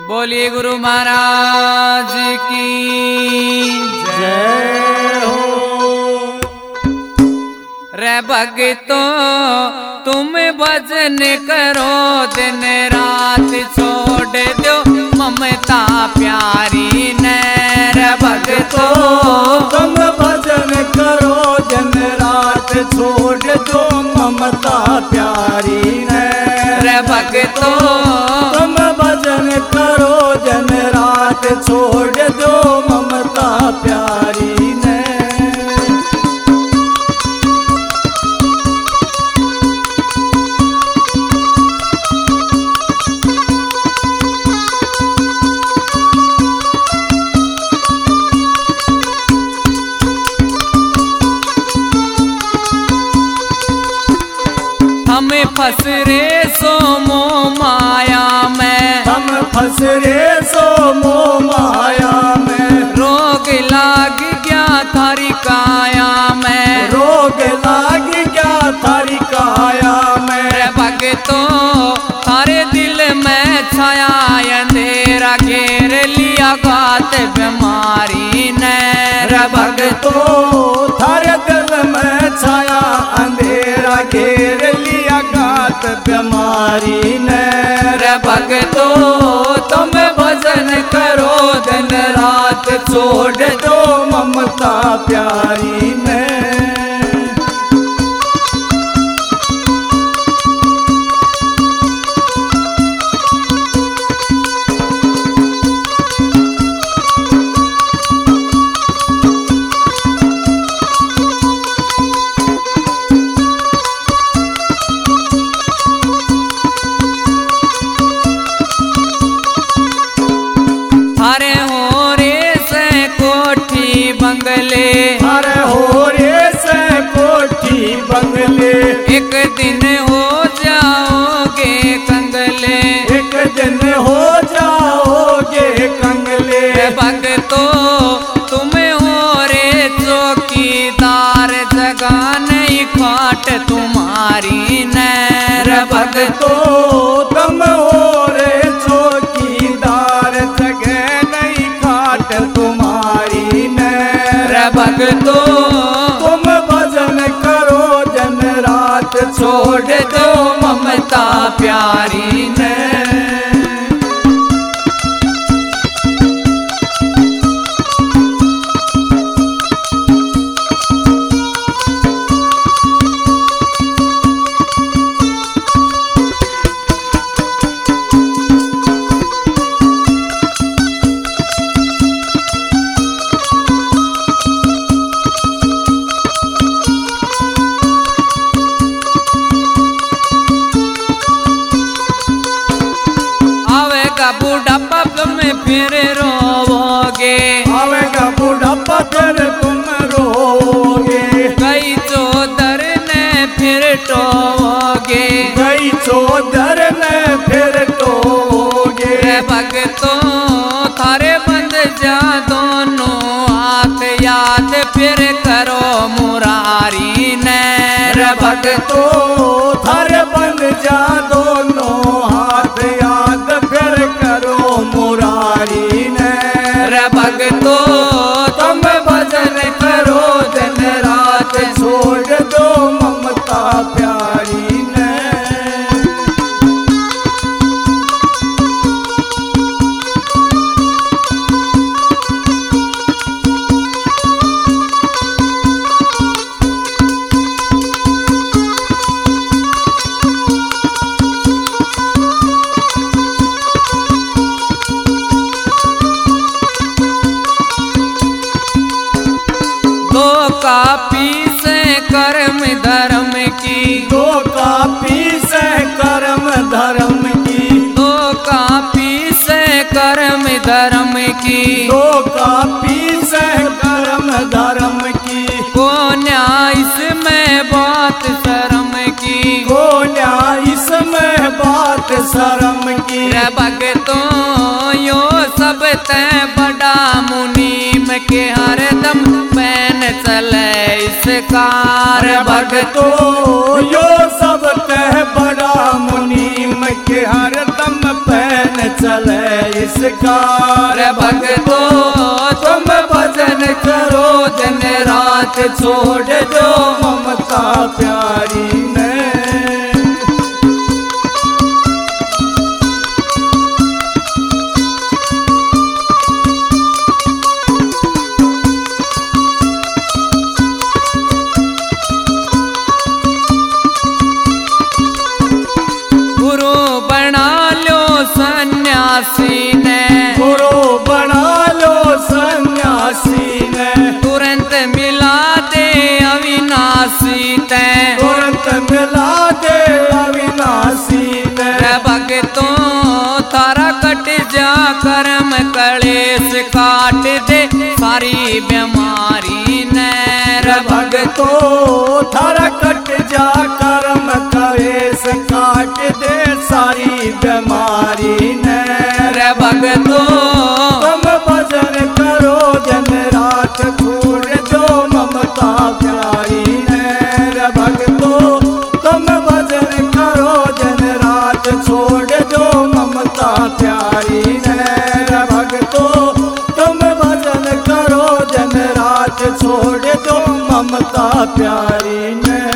बोलिए गुरु महाराज की जय हो। रे भक्तो तुम भजन करो दिन रात छोड़ दो ममता प्यारी ने। रे भक्तो तुम भजन करो दिन रात छोड़ दो ममता प्यारी ने। रे भक्तो तुम भजन करो दिन रात छोड़ दो ममता प्यारी ने। हम फंस रे सो मोह माया में। हम फंस रे सो मोह माया में। रोग लाग गया थारी काया में। रोग लाग गया थारी काया में। रे भक्तो थारे दिल में छाया अंधेरा घेर लिया गात बीमारी ने। रे भक्तो थारे दिल में छाया अंधेरा घेर लिया गात बीमारी ने। रे भक्तो तुम भजन करो दिन रात छोड़ दो ममता प्यारी ने। हरे हो रे से कोठी बंगले। हरे हो रे से कोठी बंगले। एक दिन हो जाओगे कंगले। एक दिन हो जाओगे कंगले। रे भक्तो तुम हो रे चौकीदार जगह नहीं खाट तुम्हारी ने। रे भक्तो तुम हो रे चौकीदार जगह नहीं खाट तुम्हारी ने। रे भक्तो तुम भजन करो दिन रात छोड़ दो ममता प्यारी ने। बुढ़ापा में फिर रोओगे। आवेगा बुढ़ापा फिर तुम रोओगे। गई चौधर ने फिर टोओगे। गई चौधर ने फिर टोओगे। रे भक्तो थारे बंद जा दोनों हाथ याद फिर करो मुरारी ने। रे भक्तो थारे बंद जा दोनों हाथ याद फिर करो मुरारी ने। रे भक्तो तुम भजन करो दिन रात छोड़ दो ममता प्यारी ने। कापी से कर्म धर्म की। दो कापी से कर्म धर्म की। दो कापी से कर्म धर्म की। दो कापी से कर्म धर्म की। को न्याय इसमें बात शर्म की। को न्याय इसमें बात शर्म की। रे भक्तो यो सब तय बड़ा मुनीम के हरदम पैन चले इसकार। भक्तो यो सब तह बड़ा मुनीम के हरदम पैन चले इसका। रे भक्तो तुम भजन करो दिन रात, छोड़ दो ममता प्यारी ने। गुरु बना लो सन्यासी ने, गुरु बना लो सन्यासी ने। तुरंत मिला दे अविनाशी ते, तुरंत मिला दे अविनाशी ने। रे भक्तों तारा कट जा कर्म कलेश, काट दे सारी बीमारी ने। रे भक्तो थारा कट जा कर्म कलेश, काट दे सारी बीमारी ने। रे भक्तों तुम भजन करो दिन रात, छोड़ दो ममता प्यारी ने। रे भक्तो तुम भजन करो दिन रात, छोड़ दो ममता प्यारी ने। रे भक्तो तुम भजन करो दिन रात, छोड़ दो ममता प्यारी ने।